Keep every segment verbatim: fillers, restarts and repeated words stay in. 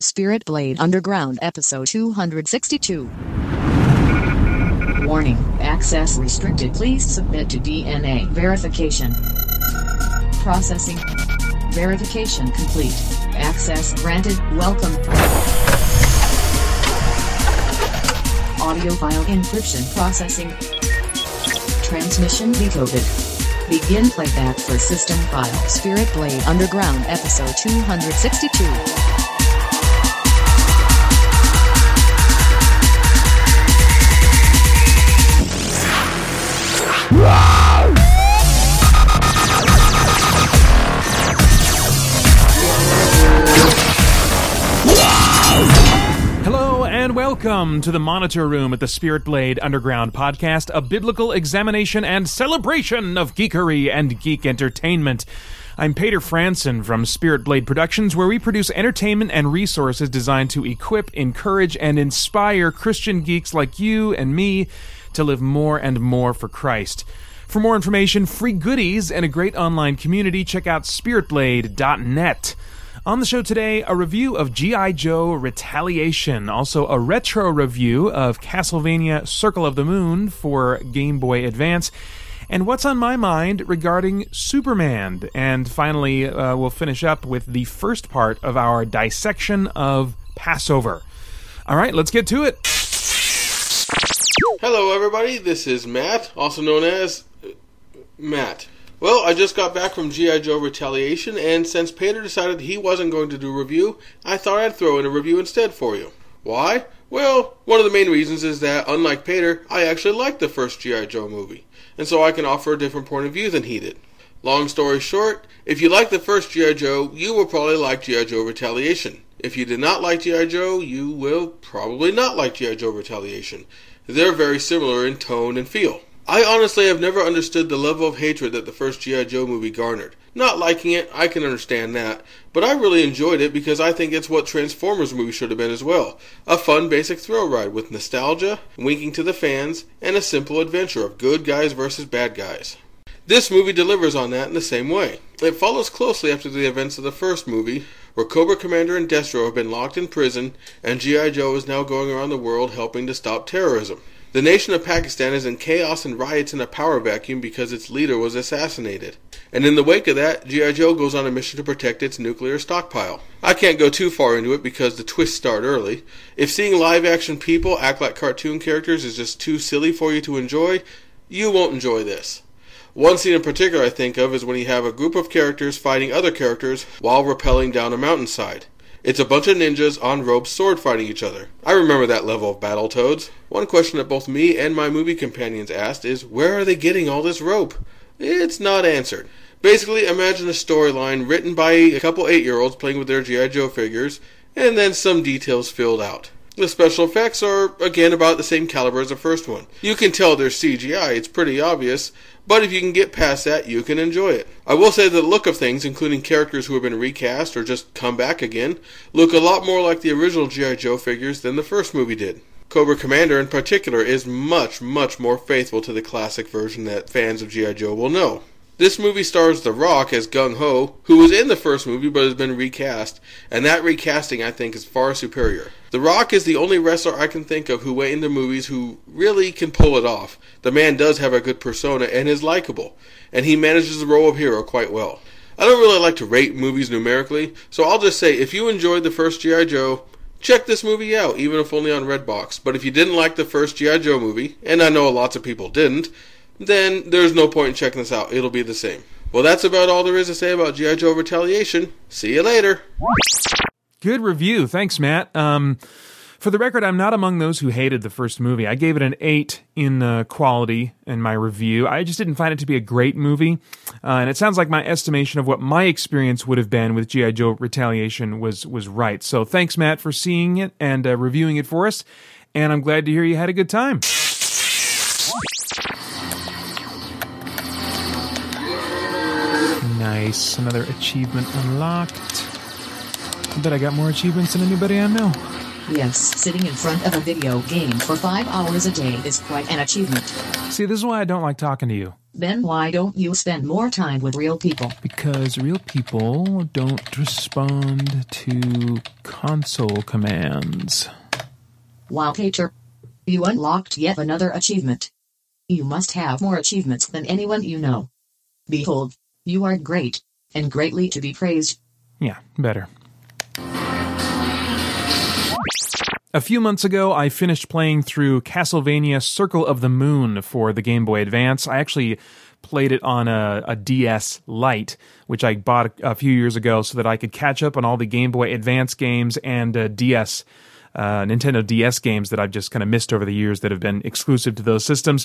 Spirit Blade Underground Episode two hundred sixty-two. Warning, access restricted. Please submit to D N A verification. Processing. Verification complete. Access granted. Welcome. Audio file encryption processing. Transmission decoded. Begin playback for system file. Spirit Blade Underground Episode two hundred sixty-two. Hello and welcome to the Monitor Room at the Spirit Blade Underground podcast, a biblical examination and celebration of geekery and geek entertainment. I'm Peter Franson from Spirit Blade Productions, where we produce entertainment and resources designed to equip, encourage, and inspire Christian geeks like you and me to live more and more for Christ. For more information, free goodies, and a great online community, check out spirit blade dot net. On the show today, a review of G I. Joe Retaliation, also a retro review of Castlevania Circle of the Moon for Game Boy Advance, and what's on my mind regarding Superman. And finally, uh, we'll finish up with the first part of our dissection of Passover. All right, let's get to it. Hello everybody, this is Matt, also known as uh, Matt. Well, I just got back from G I. Joe Retaliation, and since Peter decided he wasn't going to do a review, I thought I'd throw in a review instead for you. Why? Well, one of the main reasons is that, unlike Peter, I actually liked the first G I. Joe movie, and so I can offer a different point of view than he did. Long story short, if you like the first G I. Joe, you will probably like G I. Joe Retaliation. If you did not like G I. Joe, you will probably not like G I. Joe Retaliation. They're very similar in tone and feel. I honestly have never understood the level of hatred that the first G I. Joe movie garnered. Not liking it, I can understand that, but I really enjoyed it because I think it's what Transformers movie should have been as well. A fun basic thrill ride with nostalgia, winking to the fans, and a simple adventure of good guys versus bad guys. This movie delivers on that in the same way. It follows closely after the events of the first movie, where Cobra Commander and Destro have been locked in prison, and G I. Joe is now going around the world helping to stop terrorism. The nation of Pakistan is in chaos and riots in a power vacuum because its leader was assassinated. And in the wake of that, G I. Joe goes on a mission to protect its nuclear stockpile. I can't go too far into it because the twists start early. If seeing live-action people act like cartoon characters is just too silly for you to enjoy, you won't enjoy this. One scene in particular I think of is when you have a group of characters fighting other characters while rappelling down a mountainside. It's a bunch of ninjas on ropes sword fighting each other. I remember that level of Battletoads. One question that both me and my movie companions asked is, where are they getting all this rope? It's not answered. Basically, imagine a storyline written by a couple eight-year-olds playing with their G I. Joe figures, and then some details filled out. The special effects are, again, about the same caliber as the first one. You can tell they're C G I, it's pretty obvious, but if you can get past that, you can enjoy it. I will say the look of things, including characters who have been recast or just come back again, look a lot more like the original G I. Joe figures than the first movie did. Cobra Commander in particular is much, much more faithful to the classic version that fans of G I. Joe will know. This movie stars The Rock as Gung-Ho, who was in the first movie but has been recast, and that recasting I think is far superior. The Rock is the only wrestler I can think of who went into movies who really can pull it off. The man does have a good persona and is likable, and he manages the role of hero quite well. I don't really like to rate movies numerically, so I'll just say if you enjoyed the first G I. Joe, check this movie out, even if only on Redbox. But if you didn't like the first G I. Joe movie, and I know lots of people didn't, then there's no point in checking this out. It'll be the same. Well, that's about all there is to say about G I. Joe Retaliation. See you later. Good review. Thanks, Matt. Um, for the record, I'm not among those who hated the first movie. I gave it an eight in uh, quality in my review. I just didn't find it to be a great movie. Uh, and it sounds like my estimation of what my experience would have been with G I. Joe Retaliation was, was right. So thanks, Matt, for seeing it and uh, reviewing it for us. And I'm glad to hear you had a good time. Nice. Another achievement unlocked. I bet I got more achievements than anybody I know. Yes, sitting in front of a video game for five hours a day is quite an achievement. See, this is why I don't like talking to you. Then why don't you spend more time with real people? Because real people don't respond to console commands. Wow, Peter. You unlocked yet another achievement. You must have more achievements than anyone you know. Behold, you are great, and greatly to be praised. Yeah, better. A few months ago, I finished playing through Castlevania Circle of the Moon for the Game Boy Advance. I actually played it on a, a D S Lite, which I bought a, a few years ago so that I could catch up on all the Game Boy Advance games and uh, D S, uh, Nintendo D S games that I've just kind of missed over the years that have been exclusive to those systems.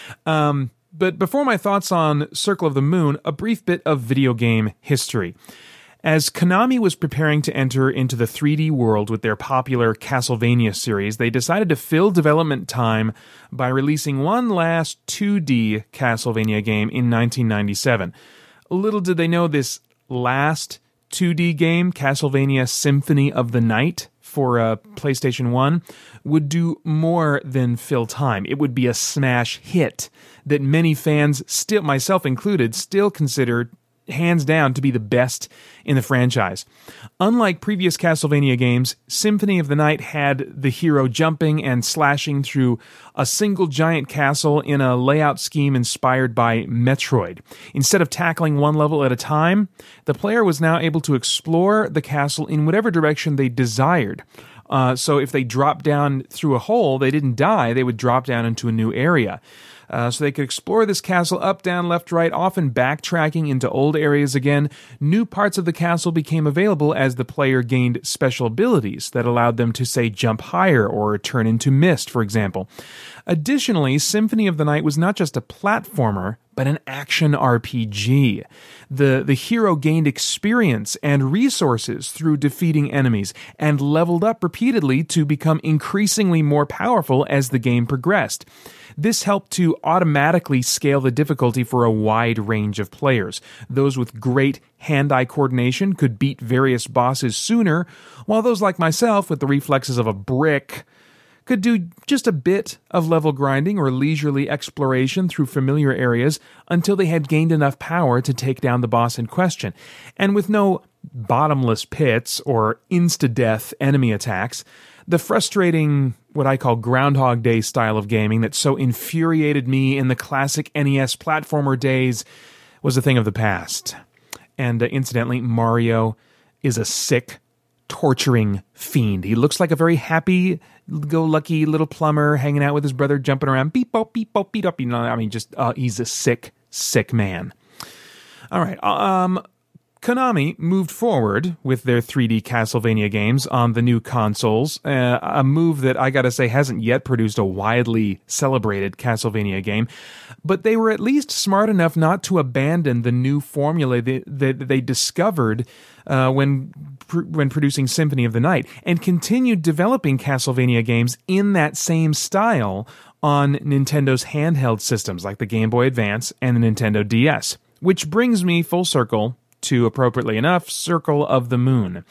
Um, but before my thoughts on Circle of the Moon, a brief bit of video game history. As Konami was preparing to enter into the three D world with their popular Castlevania series, they decided to fill development time by releasing one last two D Castlevania game in nineteen ninety-seven. Little did they know this last two D game, Castlevania Symphony of the Night for uh, PlayStation one, would do more than fill time. It would be a smash hit that many fans, still myself included, still consider hands down to be the best in the franchise. Unlike previous Castlevania games, Symphony of the Night had the hero jumping and slashing through a single giant castle in a layout scheme inspired by Metroid. Instead of tackling one level at a time, the player was now able to explore the castle in whatever direction they desired. Uh, so if they dropped down through a hole, they didn't die, they would drop down into a new area. Uh, so they could explore this castle up, down, left, right, often backtracking into old areas again. New parts of the castle became available as the player gained special abilities that allowed them to, say, jump higher or turn into mist, for example. Additionally, Symphony of the Night was not just a platformer, but an action R P G. The, the hero gained experience and resources through defeating enemies and leveled up repeatedly to become increasingly more powerful as the game progressed. This helped to automatically scale the difficulty for a wide range of players. Those with great hand-eye coordination could beat various bosses sooner, while those like myself with the reflexes of a brick could do just a bit of level grinding or leisurely exploration through familiar areas until they had gained enough power to take down the boss in question. And with no bottomless pits or insta-death enemy attacks, the frustrating, what I call Groundhog Day style of gaming that so infuriated me in the classic N E S platformer days was a thing of the past. And uh, incidentally, Mario is a sick, torturing fiend. He looks like a very happy-go-lucky little plumber hanging out with his brother, jumping around, beep-bop, beep-bop, beep-up. You know, I mean, just, uh, he's a sick, sick man. All right, um... Konami moved forward with their three D Castlevania games on the new consoles, uh, a move that I gotta say hasn't yet produced a widely celebrated Castlevania game, but they were at least smart enough not to abandon the new formula that, that they discovered uh, when pr- when producing Symphony of the Night, and continued developing Castlevania games in that same style on Nintendo's handheld systems like the Game Boy Advance and the Nintendo D S. Which brings me full circle to, appropriately enough, Circle of the Moon.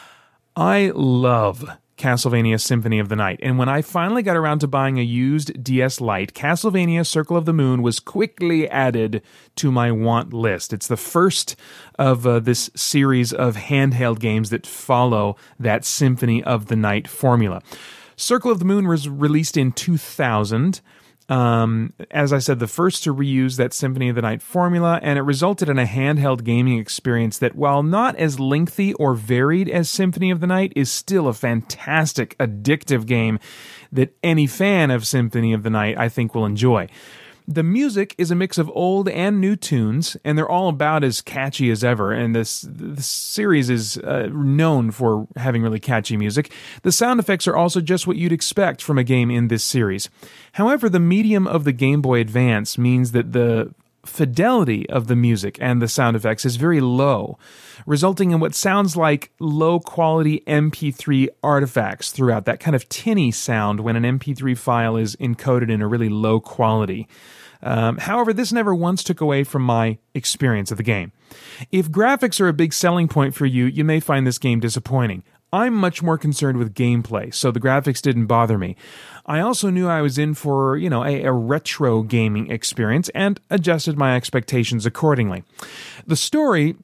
I love Castlevania Symphony of the Night, and when I finally got around to buying a used D S Lite, Castlevania Circle of the Moon was quickly added to my want list. It's the first of uh, this series of handheld games that follow that Symphony of the Night formula. Circle of the Moon was released in two thousand. Um, as I said, the first to reuse that Symphony of the Night formula, and it resulted in a handheld gaming experience that, while not as lengthy or varied as Symphony of the Night, is still a fantastic, addictive game that any fan of Symphony of the Night, I think, will enjoy. The music is a mix of old and new tunes, and they're all about as catchy as ever, and this, this series is uh, known for having really catchy music. The sound effects are also just what you'd expect from a game in this series. However, the medium of the Game Boy Advance means that the fidelity of the music and the sound effects is very low, resulting in what sounds like low-quality M P three artifacts throughout, that kind of tinny sound when an M P three file is encoded in a really low quality. Um, however, this never once took away from my experience of the game. If graphics are a big selling point for you, you may find this game disappointing. I'm much more concerned with gameplay, so the graphics didn't bother me. I also knew I was in for, you know, a, a retro gaming experience and adjusted my expectations accordingly. The story...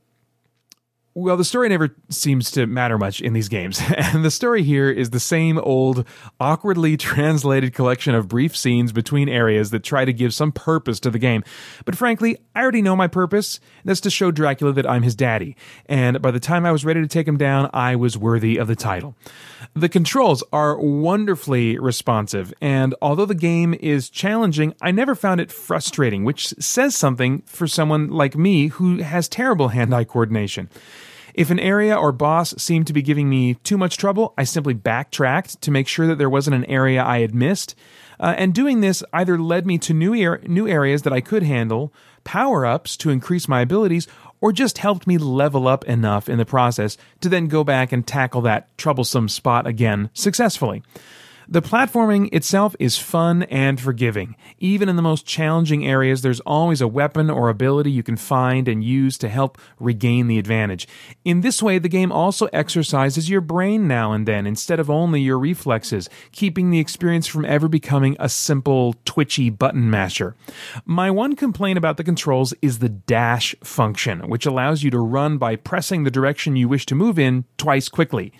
Well, the story never seems to matter much in these games, and the story here is the same old, awkwardly translated collection of brief scenes between areas that try to give some purpose to the game. But frankly, I already know my purpose. That's to show Dracula that I'm his daddy, and by the time I was ready to take him down, I was worthy of the title. The controls are wonderfully responsive, and although the game is challenging, I never found it frustrating, which says something for someone like me who has terrible hand-eye coordination. If an area or boss seemed to be giving me too much trouble, I simply backtracked to make sure that there wasn't an area I had missed. Uh, and doing this either led me to new, er- new areas that I could handle, power-ups to increase my abilities, or just helped me level up enough in the process to then go back and tackle that troublesome spot again successfully. The platforming itself is fun and forgiving. Even in the most challenging areas, there's always a weapon or ability you can find and use to help regain the advantage. In this way, the game also exercises your brain now and then instead of only your reflexes, keeping the experience from ever becoming a simple, twitchy button masher. My one complaint about the controls is the dash function, which allows you to run by pressing the direction you wish to move in twice quickly.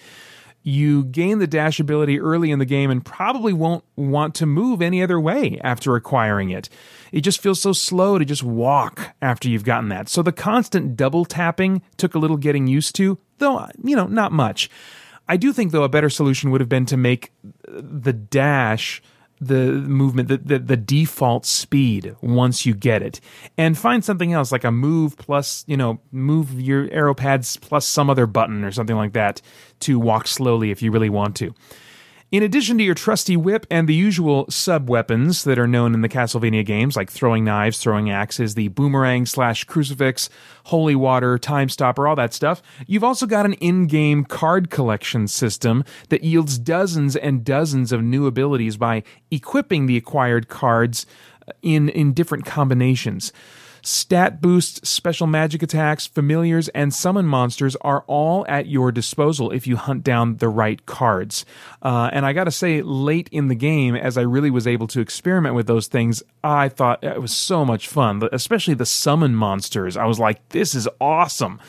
You gain the dash ability early in the game and probably won't want to move any other way after acquiring it. It just feels so slow to just walk after you've gotten that. So the constant double tapping took a little getting used to, though, you know, not much. I do think, though, a better solution would have been to make the dash the movement, the, the, the default speed once you get it, and find something else like a move plus, you know, move your arrow pads plus some other button or something like that to walk slowly if you really want to. In addition to your trusty whip and the usual sub-weapons that are known in the Castlevania games, like throwing knives, throwing axes, the boomerang slash crucifix, holy water, time stopper, all that stuff, you've also got an in-game card collection system that yields dozens and dozens of new abilities by equipping the acquired cards in, in different combinations. Stat boosts, special magic attacks, familiars, and summon monsters are all at your disposal if you hunt down the right cards. Uh, and I gotta say, late in the game, as I really was able to experiment with those things, I thought it was so much fun, especially the summon monsters. I was like, this is awesome.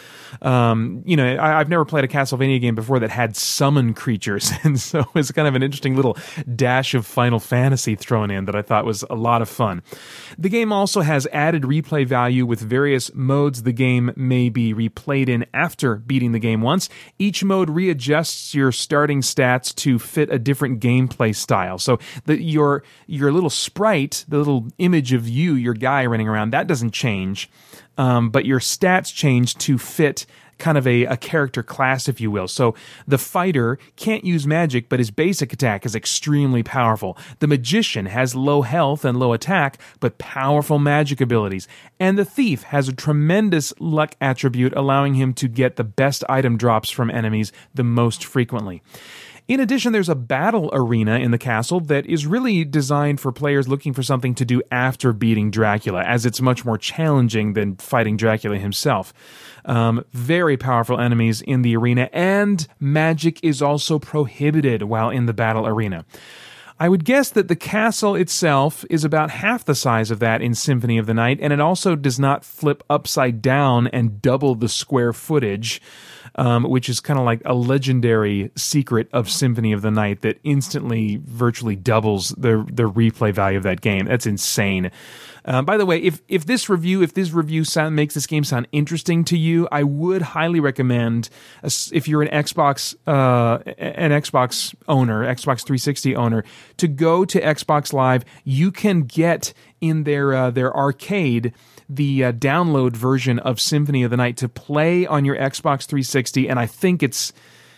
Um, you know, I, I've never played a Castlevania game before that had summon creatures, and so it's kind of an interesting little dash of Final Fantasy thrown in that I thought was a lot of fun. The game also has added replay value with various modes the game may be replayed in after beating the game once. Each mode readjusts your starting stats to fit a different gameplay style. So the, your your little sprite, the little image of you, your guy running around, that doesn't change. Um, but your stats change to fit kind of a, a character class, if you will. So the fighter can't use magic, but his basic attack is extremely powerful. The magician has low health and low attack, but powerful magic abilities. And the thief has a tremendous luck attribute, allowing him to get the best item drops from enemies the most frequently. In addition, there's a battle arena in the castle that is really designed for players looking for something to do after beating Dracula, as it's much more challenging than fighting Dracula himself. Um, very powerful enemies in the arena, and magic is also prohibited while in the battle arena. I would guess that the castle itself is about half the size of that in Symphony of the Night, and it also does not flip upside down and double the square footage, um, which is kind of like a legendary secret of Symphony of the Night that instantly virtually doubles the the replay value of that game. That's insane. Uh, by the way, if if this review if this review sound, makes this game sound interesting to you, I would highly recommend, uh, if you're an Xbox uh, an Xbox owner, Xbox three sixty owner, to go to Xbox Live. You can get in their uh, their arcade the uh, download version of Symphony of the Night to play on your Xbox three sixty, and I think it's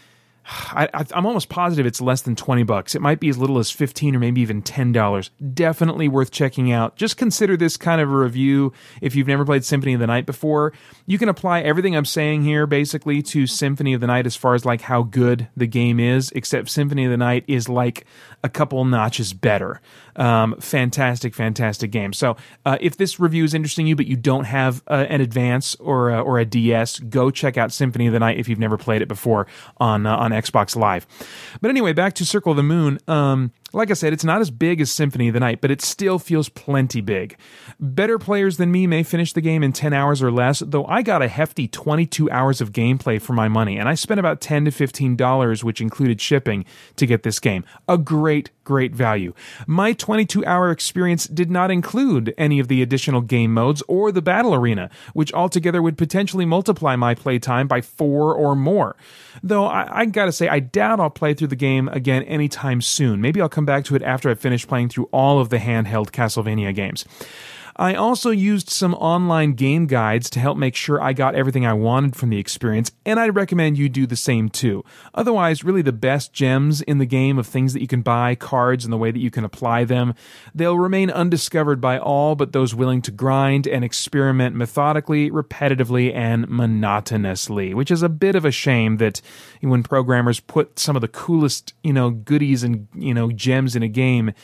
I, I'm almost positive it's less than twenty bucks. It might be as little as fifteen or maybe even ten dollars. Definitely worth checking out. Just consider this kind of a review if you've never played Symphony of the Night before. You can apply everything I'm saying here basically to Symphony of the Night as far as like how good the game is, except Symphony of the Night is like a couple notches better. Um, fantastic, fantastic game. So uh, if this review is interesting to you, but you don't have uh, an Advance or uh, or a D S, go check out Symphony of the Night if you've never played it before on uh, on Xbox Live. But anyway, back to Circle of the Moon. Um, like I said, it's not as big as Symphony of the Night, but it still feels plenty big. Better players than me may finish the game in ten hours or less, though I got a hefty twenty-two hours of gameplay for my money, and I spent about ten to fifteen dollars, which included shipping, to get this game. A great, great value. My twenty-two hour experience did not include any of the additional game modes or the battle arena, which altogether would potentially multiply my playtime by four or more. Though I, I gotta say, I doubt I'll play through the game again anytime soon. Maybe I'll come back to it after I've finished playing through all of the handheld Castlevania games. I also used some online game guides to help make sure I got everything I wanted from the experience, and I'd recommend you do the same too. Otherwise, really the best gems in the game of things that you can buy, cards, and the way that you can apply them, they'll remain undiscovered by all but those willing to grind and experiment methodically, repetitively, and monotonously, which is a bit of a shame that when programmers put some of the coolest, you know, goodies and, you know, gems in a game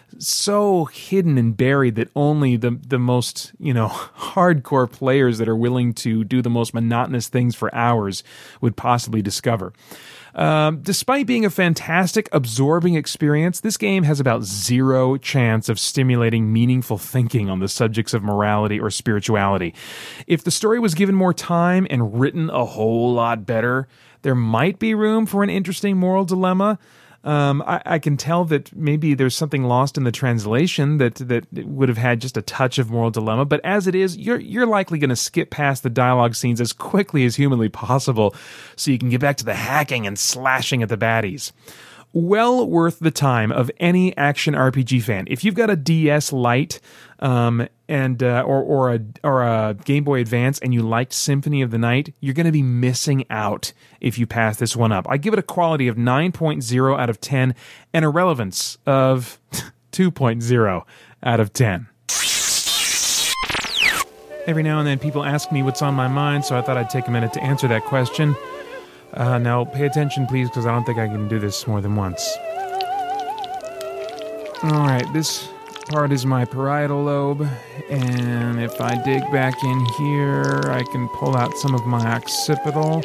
so hidden and buried that only the the most, you know, hardcore players that are willing to do the most monotonous things for hours would possibly discover. Um, despite being a fantastic, absorbing experience, this game has about zero chance of stimulating meaningful thinking on the subjects of morality or spirituality. If the story was given more time and written a whole lot better, there might be room for an interesting moral dilemma. Um, I, I can tell that maybe there's something lost in the translation that that would have had just a touch of moral dilemma. But as it is, you're you're likely going to skip past the dialogue scenes as quickly as humanly possible, so you can get back to the hacking and slashing at the baddies. Well worth the time of any action R P G fan. If you've got a D S Lite um, and uh, or or a or a Game Boy Advance and you liked Symphony of the Night, you're going to be missing out if you pass this one up. I give it a quality of nine point oh out of ten and a relevance of two point oh out of ten. Every now and then people ask me what's on my mind, so I thought I'd take a minute to answer that question. Uh, now, pay attention, please, because I don't think I can do this more than once. Alright, this part is my parietal lobe, and if I dig back in here, I can pull out some of my occipital.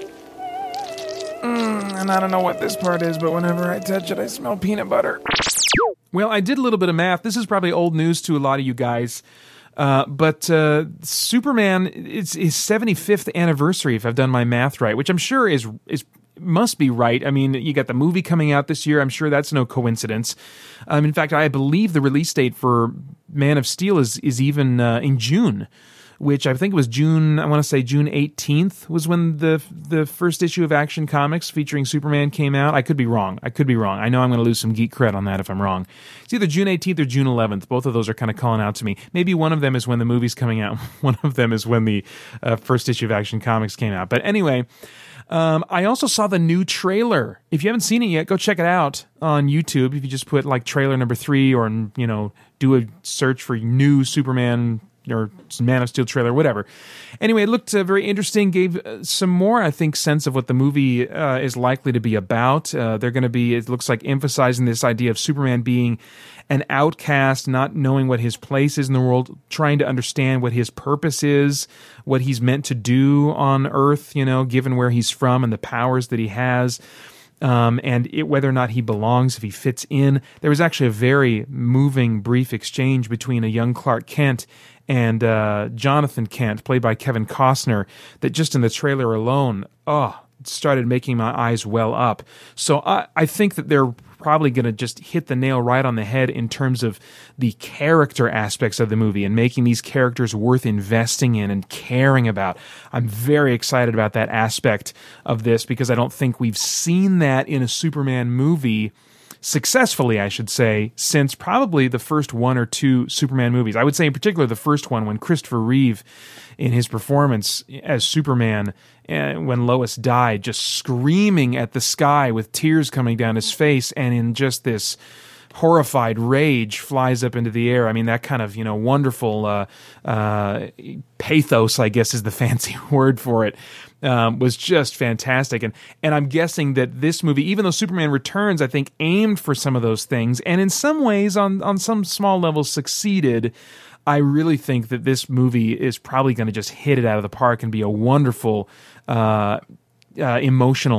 Mm, and I don't know what this part is, but whenever I touch it, I smell peanut butter. Well, I did a little bit of math. This is probably old news to a lot of you guys. Uh, but uh, Superman, it's his seventy-fifth anniversary, if I've done my math right, which I'm sure is is must be right. I mean, you got the movie coming out this year. I'm sure that's no coincidence. Um, in fact, I believe the release date for Man of Steel is is even uh, in June, which I think it was June, I want to say June eighteenth was when the the first issue of Action Comics featuring Superman came out. I could be wrong. I could be wrong. I know I'm going to lose some geek cred on that if I'm wrong. It's either June eighteenth or June eleventh. Both of those are kind of calling out to me. Maybe one of them is when the movie's coming out. One of them is when the uh, first issue of Action Comics came out. But anyway, um, I also saw the new trailer. If you haven't seen it yet, go check it out on YouTube. If you just put like trailer number three or, you know, do a search for new Superman or Man of Steel trailer, whatever. Anyway, it looked uh, very interesting, gave uh, some more, I think, sense of what the movie uh, is likely to be about. Uh, they're going to be, it looks like, emphasizing this idea of Superman being an outcast, not knowing what his place is in the world, trying to understand what his purpose is, what he's meant to do on Earth, you know, given where he's from and the powers that he has. Um, and it, whether or not he belongs, if he fits in. There was actually a very moving, brief exchange between a young Clark Kent and uh, Jonathan Kent, played by Kevin Costner, that just in the trailer alone, oh, started making my eyes well up. So I, I think that they're probably going to just hit the nail right on the head in terms of the character aspects of the movie and making these characters worth investing in and caring about. I'm very excited about that aspect of this because I don't think we've seen that in a Superman movie successfully, I should say, since probably the first one or two Superman movies. I would say in particular the first one, when Christopher Reeve, in his performance as Superman, uh, when Lois died, just screaming at the sky with tears coming down his face, and in just this horrified rage flies up into the air. I mean, that kind of, you know, wonderful uh, uh, pathos, I guess is the fancy word for it, um, was just fantastic. And and I'm guessing that this movie, even though Superman Returns, I think, aimed for some of those things, and in some ways, on, on some small levels, succeeded, I really think that this movie is probably going to just hit it out of the park and be a wonderful, uh, uh, emotional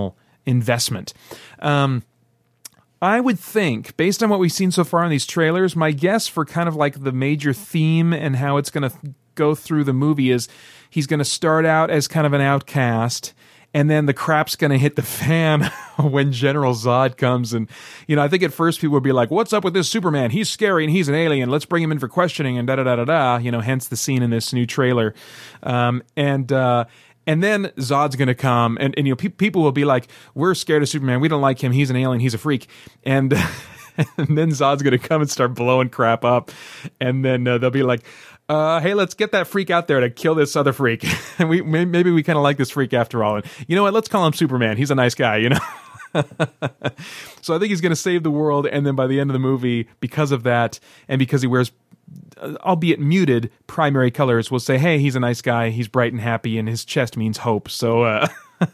investment. Um, I would think, based on what we've seen so far in these trailers, my guess for kind of like the major theme and how it's going to go through the movie is he's going to start out as kind of an outcast, and then the crap's going to hit the fan when General Zod comes. And, you know, I think at first people would be like, what's up with this Superman? He's scary and he's an alien. Let's bring him in for questioning and da-da-da-da-da. You know, hence the scene in this new trailer. Um, and, uh, and then Zod's going to come and, and, you know, pe- people will be like, we're scared of Superman. We don't like him. He's an alien. He's a freak. And, and then Zod's going to come and start blowing crap up. And then uh, they'll be like, Uh, hey, let's get that freak out there to kill this other freak. And we maybe we kind of like this freak after all. And you know what? Let's call him Superman. He's a nice guy, you know? So I think he's going to save the world. And then by the end of the movie, because of that, and because he wears, albeit muted, primary colors, we'll say, hey, he's a nice guy. He's bright and happy, and his chest means hope. So uh,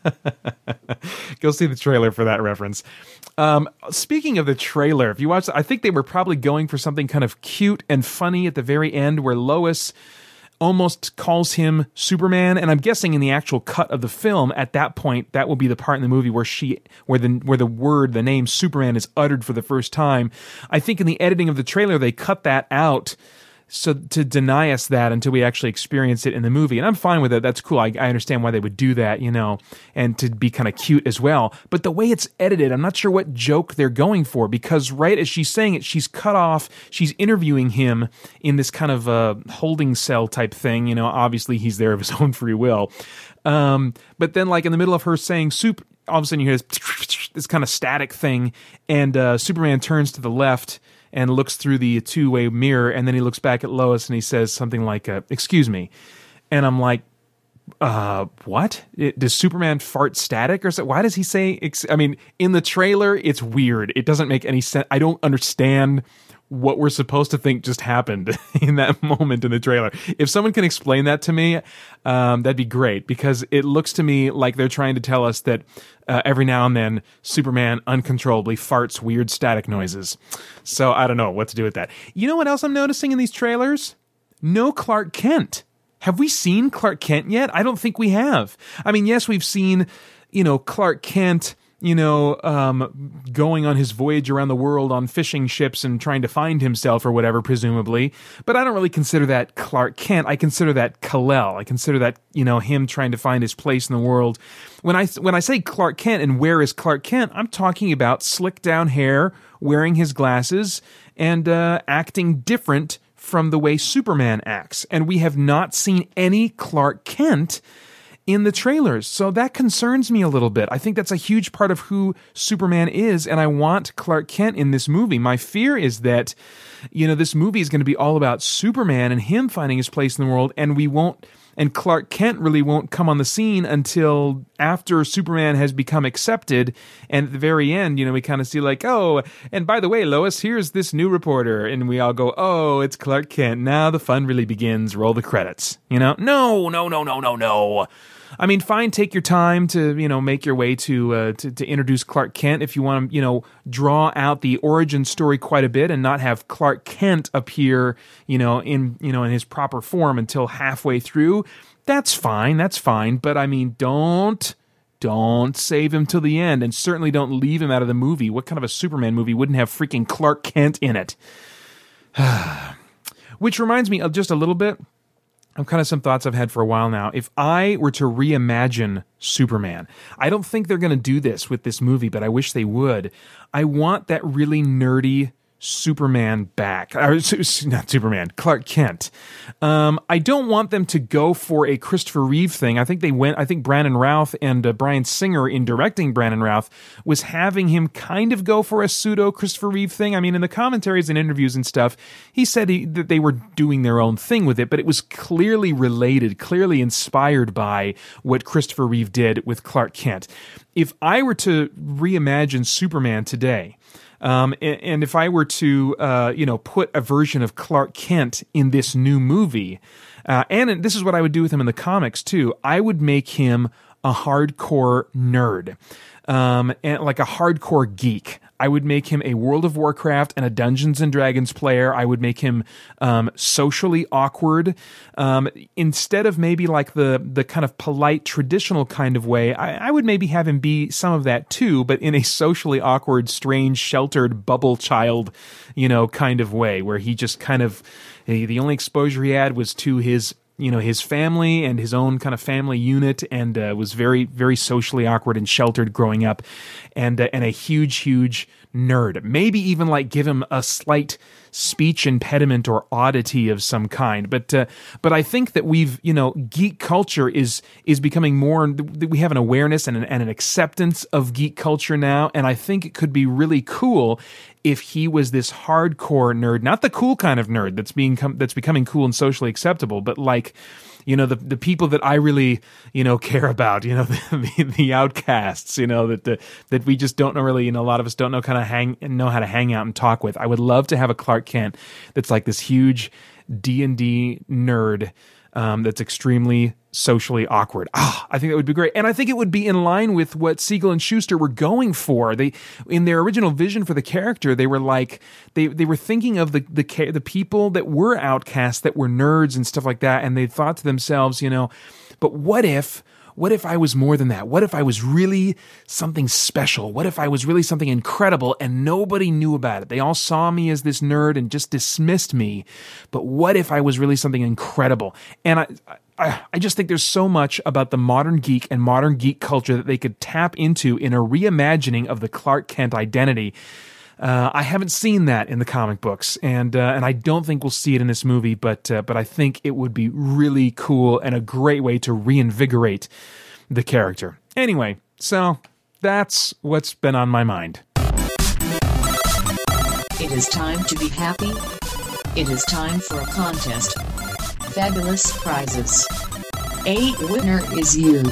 go see the trailer for that reference. Um, speaking of the trailer, if you watch, I think they were probably going for something kind of cute and funny at the very end where Lois almost calls him Superman. And I'm guessing in the actual cut of the film, at that point, that will be the part in the movie where she, where the, where the word, the name Superman is uttered for the first time. I think in the editing of the trailer, they cut that out. So to deny us that until we actually experience it in the movie. And I'm fine with it. That's cool. I, I understand why they would do that, you know, and to be kind of cute as well. But the way it's edited, I'm not sure what joke they're going for, because right as she's saying it, she's cut off. She's interviewing him in this kind of uh, holding cell type thing. You know, obviously he's there of his own free will. Um, but then like in the middle of her saying soup, all of a sudden you hear this, this kind of static thing. And uh, Superman turns to the left and looks through the two-way mirror, and then he looks back at Lois and he says something like, uh, excuse me. And I'm like, uh, what? It, does Superman fart static or so? Why does he say, ex- I mean, in the trailer, it's weird. It doesn't make any sense. I don't understand what we're supposed to think just happened in that moment in the trailer. If someone can explain that to me, um, that'd be great, because it looks to me like they're trying to tell us that uh, every now and then Superman uncontrollably farts weird static noises. So I don't know what to do with that. You know what else I'm noticing in these trailers? No Clark Kent. Have we seen Clark Kent yet? I don't think we have. I mean, yes, we've seen, you know, Clark Kent, you know, um, going on his voyage around the world on fishing ships and trying to find himself or whatever, presumably. But I don't really consider that Clark Kent. I consider that Kal-El. I consider that, you know, him trying to find his place in the world. When I when I say Clark Kent and where is Clark Kent, I'm talking about slick down hair, wearing his glasses, and uh, acting different from the way Superman acts. And we have not seen any Clark Kent in the trailers. So that concerns me a little bit. I think that's a huge part of who Superman is, and I want Clark Kent in this movie. My fear is that, you know, this movie is going to be all about Superman and him finding his place in the world, and we won't, and Clark Kent really won't come on the scene until after Superman has become accepted, and at the very end, you know, we kind of see like, oh, and by the way, Lois, here's this new reporter, and we all go, oh, it's Clark Kent. Now the fun really begins. Roll the credits. You know? No, no, no, no, no, no. I mean, fine, take your time to, you know, make your way to, uh, to to introduce Clark Kent if you want to, you know, draw out the origin story quite a bit and not have Clark Kent appear, you know, in, you know, in his proper form until halfway through. That's fine, that's fine, but I mean, don't don't save him till the end, and certainly don't leave him out of the movie. What kind of a Superman movie wouldn't have freaking Clark Kent in it? Which reminds me of just a little bit of kind of some thoughts I've had for a while now. If I were to reimagine Superman, I don't think they're going to do this with this movie, but I wish they would. I want that really nerdy Superman back. Or, not Superman, Clark Kent. Um, I don't want them to go for a Christopher Reeve thing. I think they went, I think Brandon Routh and uh, Bryan Singer, in directing Brandon Routh, was having him kind of go for a pseudo Christopher Reeve thing. I mean, in the commentaries and interviews and stuff, he said he, that they were doing their own thing with it, but it was clearly related, clearly inspired by what Christopher Reeve did with Clark Kent. If I were to reimagine Superman today, Um, and, and if I were to, uh, you know, put a version of Clark Kent in this new movie, uh, and this is what I would do with him in the comics too, I would make him a hardcore nerd, um, and like a hardcore geek. I would make him a World of Warcraft and a Dungeons and Dragons player. I would make him um, socially awkward. Um, instead of maybe like the the kind of polite, traditional kind of way, I, I would maybe have him be some of that too, but in a socially awkward, strange, sheltered bubble child, you know, kind of way, where he just kind of, the only exposure he had was to his, you know, his family and his own kind of family unit, and uh, was very, very socially awkward and sheltered growing up, and uh, and a huge, huge nerd. Maybe even like give him a slight speech impediment or oddity of some kind. But uh, but I think that we've, you know, geek culture is is becoming more, we have an awareness and an, and an acceptance of geek culture now, and I think it could be really cool if he was this hardcore nerd, not the cool kind of nerd that's being that's becoming cool and socially acceptable, but like, you know, the the people that I really, you know, care about, you know, the the, the outcasts, you know, that the, that we just don't know really, you know, a lot of us don't know kind of hang know how to hang out and talk with. I would love to have a Clark Kent that's like this huge D and D nerd um, that's extremely socially awkward. Ah, I think that would be great. And I think it would be in line with what Siegel and Schuster were going for. They, in their original vision for the character, they were like, they, they were thinking of the, the, the people that were outcasts, that were nerds and stuff like that. And they thought to themselves, you know, but what if, what if I was more than that? What if I was really something special? What if I was really something incredible and nobody knew about it? They all saw me as this nerd and just dismissed me. But what if I was really something incredible? And I, I, I just think there's so much about the modern geek and modern geek culture that they could tap into in a reimagining of the Clark Kent identity. Uh, I haven't seen that in the comic books, and uh, and I don't think we'll see it in this movie, but uh, but I think it would be really cool and a great way to reinvigorate the character. Anyway, so that's what's been on my mind. It is time to be happy. It is time for a contest. Fabulous prizes. A winner is you.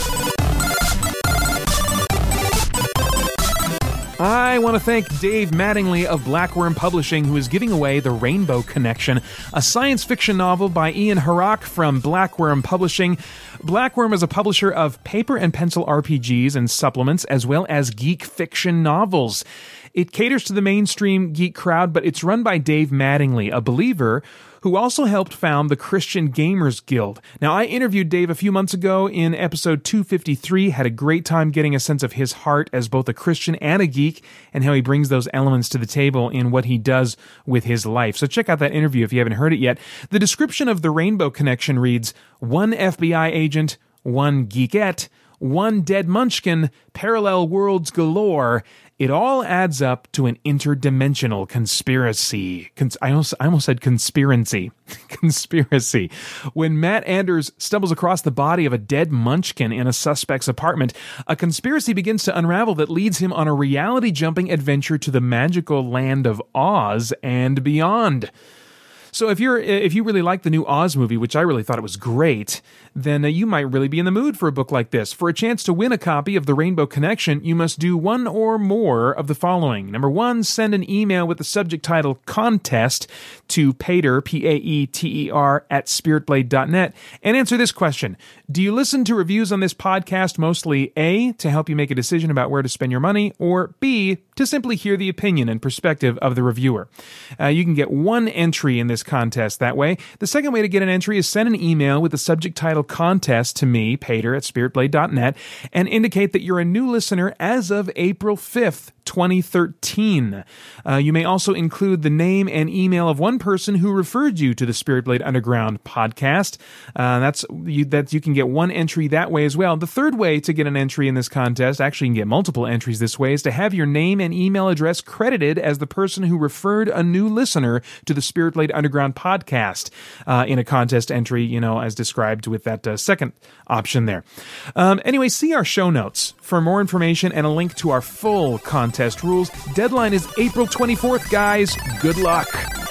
I want to thank Dave Mattingly of Blackworm Publishing, who is giving away The Rainbow Connection, a science fiction novel by Ian Harrock from Blackworm Publishing. Blackworm is a publisher of paper and pencil R P Gs and supplements, as well as geek fiction novels. It caters to the mainstream geek crowd, but it's run by Dave Mattingly, a believer who also helped found the Christian Gamers Guild. Now, I interviewed Dave a few months ago in episode two fifty-three, had a great time getting a sense of his heart as both a Christian and a geek, and how he brings those elements to the table in what he does with his life. So check out that interview if you haven't heard it yet. The description of The Rainbow Connection reads, one F B I agent, one geekette, one dead munchkin, parallel worlds galore. It all adds up to an interdimensional conspiracy. Cons- I, almost, I almost said conspiracy. Conspiracy. When Matt Anders stumbles across the body of a dead munchkin in a suspect's apartment, a conspiracy begins to unravel that leads him on a reality-jumping adventure to the magical land of Oz and beyond. So if you're if you really like the new Oz movie, which I really thought it was great, then uh, you might really be in the mood for a book like this. For a chance to win a copy of The Rainbow Connection, you must do one or more of the following. Number one, send an email with the subject title Contest to Paeter, P A E T E R, at spirit blade dot net, and answer this question. Do you listen to reviews on this podcast mostly A, to help you make a decision about where to spend your money, or B, to simply hear the opinion and perspective of the reviewer? Uh, you can get one entry in this contest that way. The second way to get an entry is send an email with the subject title Contest to me, Paeter, at spirit blade dot net, and indicate that you're a new listener as of April fifth, twenty thirteen. Uh, you may also include the name and email of one person who referred you to the Spirit Blade Underground podcast. Uh, that's you, that you can get one entry that way as well. The third way to get an entry in this contest, actually you can get multiple entries this way, is to have your name and email address credited as the person who referred a new listener to the Spirit Blade Underground podcast uh, in a contest entry, you know, as described with that uh, second option there. Um, anyway, see our show notes for more information and a link to our full contest rules. Deadline is April twenty-fourth, guys. Good luck.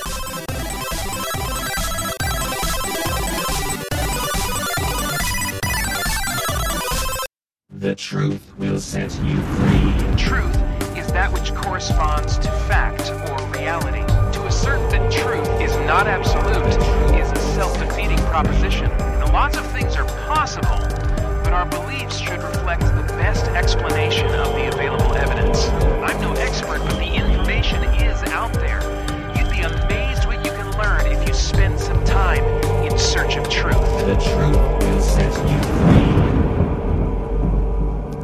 The truth will set you free. Truth is that which corresponds to fact or reality. To assert that truth is not absolute is a self-defeating proposition. Now, lots of things are possible, but our beliefs should reflect the best explanation of the available evidence. I'm no expert, but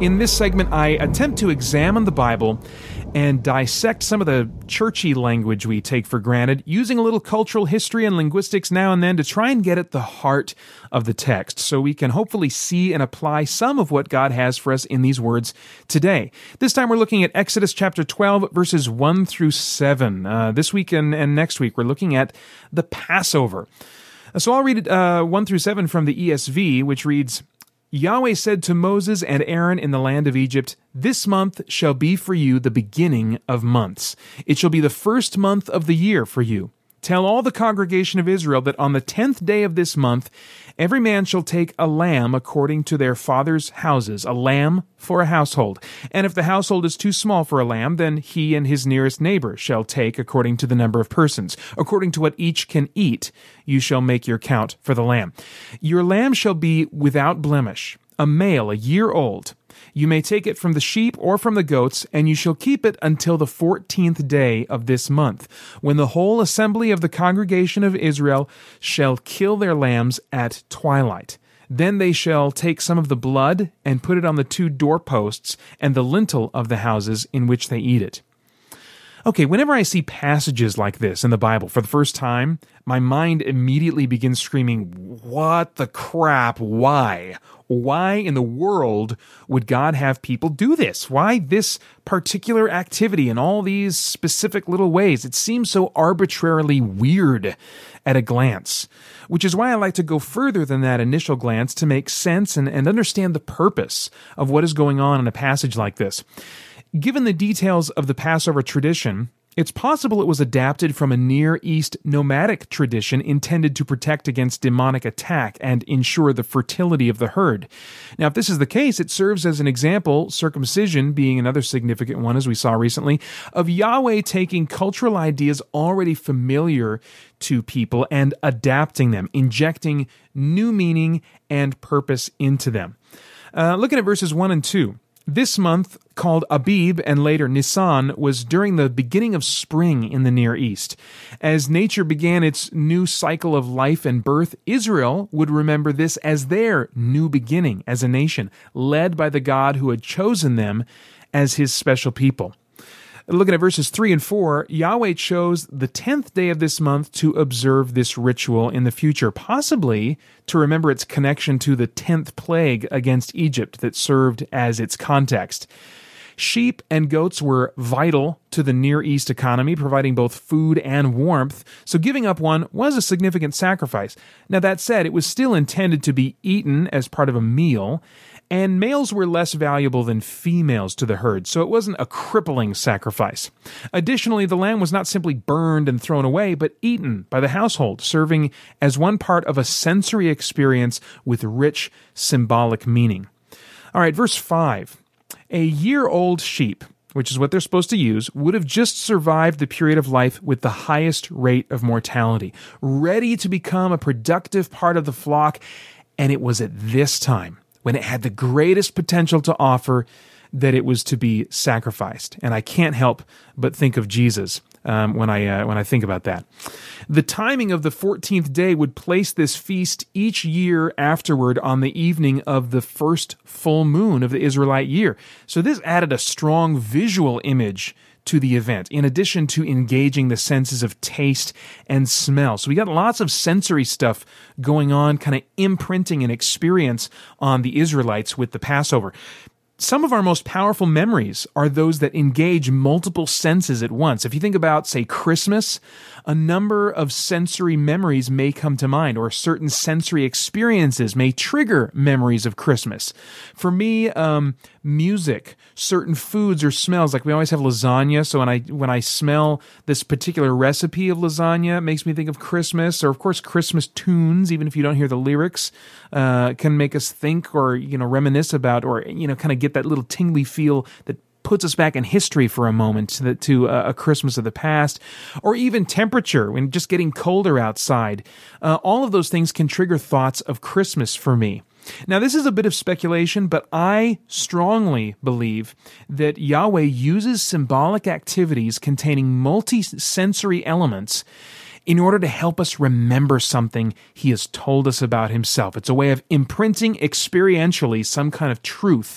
In this segment, I attempt to examine the Bible and dissect some of the churchy language we take for granted, using a little cultural history and linguistics now and then to try and get at the heart of the text, so we can hopefully see and apply some of what God has for us in these words today. This time we're looking at Exodus chapter twelve, verses one through seven. Uh, this week and, and next week we're looking at the Passover. So I'll read uh, one through seven from the E S V, which reads, Yahweh said to Moses and Aaron in the land of Egypt, This month shall be for you the beginning of months. It shall be the first month of the year for you. Tell all the congregation of Israel that on the tenth day of this month, every man shall take a lamb according to their father's houses, a lamb for a household. And if the household is too small for a lamb, then he and his nearest neighbor shall take according to the number of persons. According to what each can eat, you shall make your count for the lamb. Your lamb shall be without blemish, a male, a year old. You may take it from the sheep or from the goats, and you shall keep it until the fourteenth day of this month, when the whole assembly of the congregation of Israel shall kill their lambs at twilight. Then they shall take some of the blood and put it on the two doorposts and the lintel of the houses in which they eat it. Okay, whenever I see passages like this in the Bible for the first time, my mind immediately begins screaming, what the crap, why? Why in the world would God have people do this? Why this particular activity in all these specific little ways? It seems so arbitrarily weird at a glance, which is why I like to go further than that initial glance to make sense and, and understand the purpose of what is going on in a passage like this. Given the details of the Passover tradition, it's possible it was adapted from a Near East nomadic tradition intended to protect against demonic attack and ensure the fertility of the herd. Now, if this is the case, it serves as an example, circumcision being another significant one, as we saw recently, of Yahweh taking cultural ideas already familiar to people and adapting them, injecting new meaning and purpose into them. Uh, looking at verses one and two. This month, called Abib and later Nisan, was during the beginning of spring in the Near East. As nature began its new cycle of life and birth, Israel would remember this as their new beginning as a nation, led by the God who had chosen them as his special people. Looking at verses three and four, Yahweh chose the tenth day of this month to observe this ritual in the future, possibly to remember its connection to the tenth plague against Egypt that served as its context. Sheep and goats were vital to the Near East economy, providing both food and warmth, so giving up one was a significant sacrifice. Now, that said, it was still intended to be eaten as part of a meal, and males were less valuable than females to the herd, so it wasn't a crippling sacrifice. Additionally, the lamb was not simply burned and thrown away, but eaten by the household, serving as one part of a sensory experience with rich symbolic meaning. All right, verse five. A year-old sheep, which is what they're supposed to use, would have just survived the period of life with the highest rate of mortality, ready to become a productive part of the flock, and it was at this time, when it had the greatest potential to offer, that it was to be sacrificed. And I can't help but think of Jesus um, when I uh, when I think about that. The timing of the fourteenth day would place this feast each year afterward on the evening of the first full moon of the Israelite year. So this added a strong visual image to the event, in addition to engaging the senses of taste and smell. So we got lots of sensory stuff going on, kind of imprinting an experience on the Israelites with the Passover. Some of our most powerful memories are those that engage multiple senses at once. If you think about, say, Christmas, a number of sensory memories may come to mind, or certain sensory experiences may trigger memories of Christmas. For me, um, music, certain foods or smells, like we always have lasagna, so when I when I smell this particular recipe of lasagna, it makes me think of Christmas, or of course Christmas tunes, even if you don't hear the lyrics, uh, can make us think or, you know, reminisce about, or, you know, kind of get that little tingly feel that puts us back in history for a moment to, the, to a, a Christmas of the past, or even temperature, when just getting colder outside. Uh, all of those things can trigger thoughts of Christmas for me. Now, this is a bit of speculation, but I strongly believe that Yahweh uses symbolic activities containing multi-sensory elements in order to help us remember something he has told us about himself. It's a way of imprinting experientially some kind of truth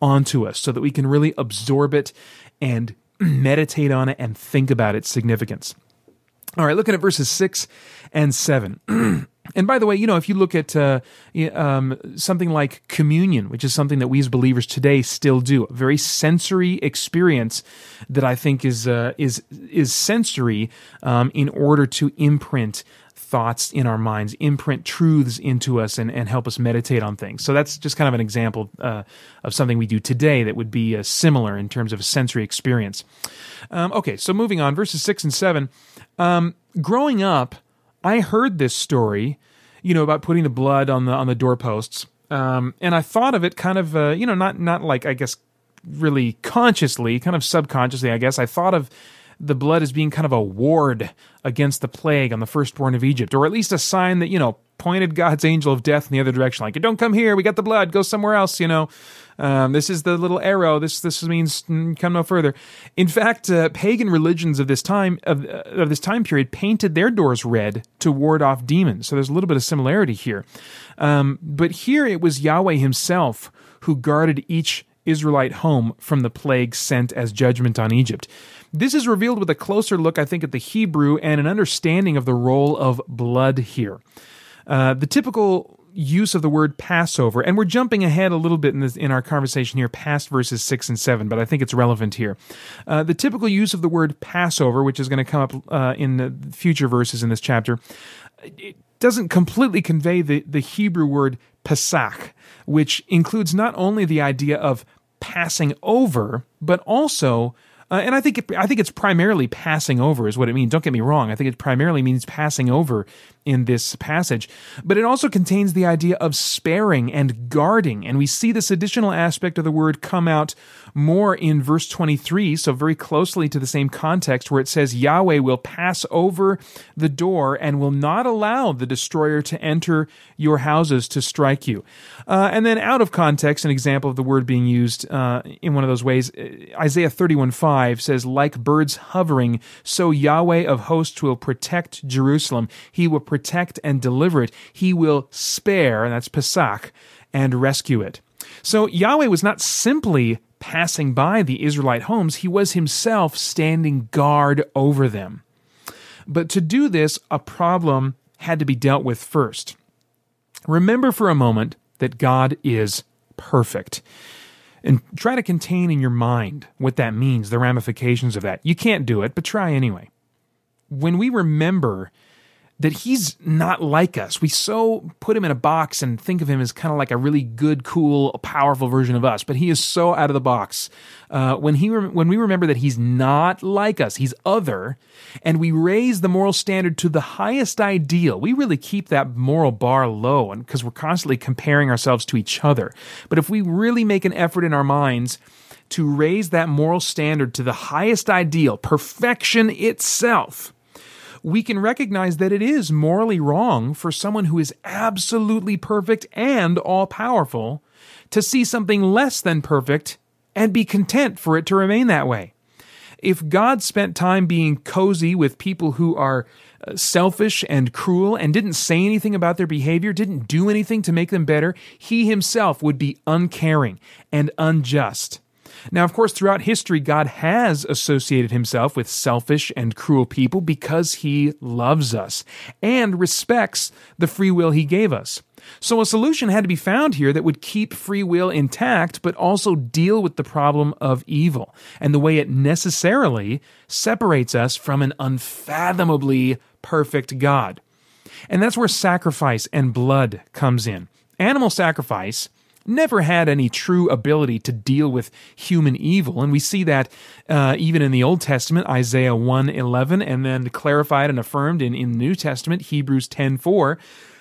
onto us so that we can really absorb it and meditate on it and think about its significance. All right, looking at verses six and seven. And by the way, you know, if you look at uh, um, something like communion, which is something that we as believers today still do, a very sensory experience that I think is uh, is is sensory um, in order to imprint thoughts in our minds, imprint truths into us, and, and help us meditate on things. So that's just kind of an example uh, of something we do today that would be uh, similar in terms of a sensory experience. Um, okay, so moving on, verses six and seven. Um, growing up, I heard this story, you know, about putting the blood on the on the doorposts, um, and I thought of it kind of, uh, you know, not not like I guess really consciously, kind of subconsciously, I guess. I thought of the blood as being kind of a ward against the plague on the firstborn of Egypt, or at least a sign that, you know, pointed God's angel of death in the other direction, like, don't come here, we got the blood, go somewhere else, you know. Um, this is the little arrow, this this means come no further. In fact, uh, pagan religions of this time of, uh, of this time period painted their doors red to ward off demons, so there's a little bit of similarity here. Um, but here it was Yahweh himself who guarded each Israelite home from the plague sent as judgment on Egypt. This is revealed with a closer look, I think, at the Hebrew and an understanding of the role of blood here. Uh, the typical use of the word Passover, and we're jumping ahead a little bit in, this, in our conversation here past verses six and seven, but I think it's relevant here. Uh, the typical use of the word Passover, which is going to come up uh, in the future verses in this chapter, it doesn't completely convey the, the Hebrew word Pesach, which includes not only the idea of passing over, but also Uh, and I think it, I think it's primarily passing over is what it means. Don't get me wrong. I think it primarily means passing over in this passage. But it also contains the idea of sparing and guarding. And we see this additional aspect of the word come out more in verse twenty-three, so very closely to the same context where it says, Yahweh will pass over the door and will not allow the destroyer to enter your houses to strike you. Uh, and then out of context, an example of the word being used uh, in one of those ways, Isaiah thirty-one five says, like birds hovering, so Yahweh of hosts will protect Jerusalem. He will protect and deliver it. He will spare, and that's Pesach, and rescue it. So Yahweh was not simply passing by the Israelite homes, he was himself standing guard over them. But to do this, a problem had to be dealt with first. Remember for a moment that God is perfect. And try to contain in your mind what that means, the ramifications of that. You can't do it, but try anyway. When we remember that he's not like us, we so put him in a box and think of him as kind of like a really good, cool, powerful version of us, but he is so out of the box. Uh, when he re- when we remember that he's not like us, he's other, and we raise the moral standard to the highest ideal, we really keep that moral bar low, and because we're constantly comparing ourselves to each other. But if we really make an effort in our minds to raise that moral standard to the highest ideal, perfection itself, we can recognize that it is morally wrong for someone who is absolutely perfect and all-powerful to see something less than perfect and be content for it to remain that way. If God spent time being cozy with people who are selfish and cruel and didn't say anything about their behavior, didn't do anything to make them better, he himself would be uncaring and unjust. Now, of course, throughout history, God has associated himself with selfish and cruel people because he loves us and respects the free will he gave us. So a solution had to be found here that would keep free will intact, but also deal with the problem of evil and the way it necessarily separates us from an unfathomably perfect God. And that's where sacrifice and blood comes in. Animal sacrifice never had any true ability to deal with human evil, and we see that uh, even in the Old Testament, Isaiah one eleven, and then clarified and affirmed in, in the New Testament, Hebrews ten four.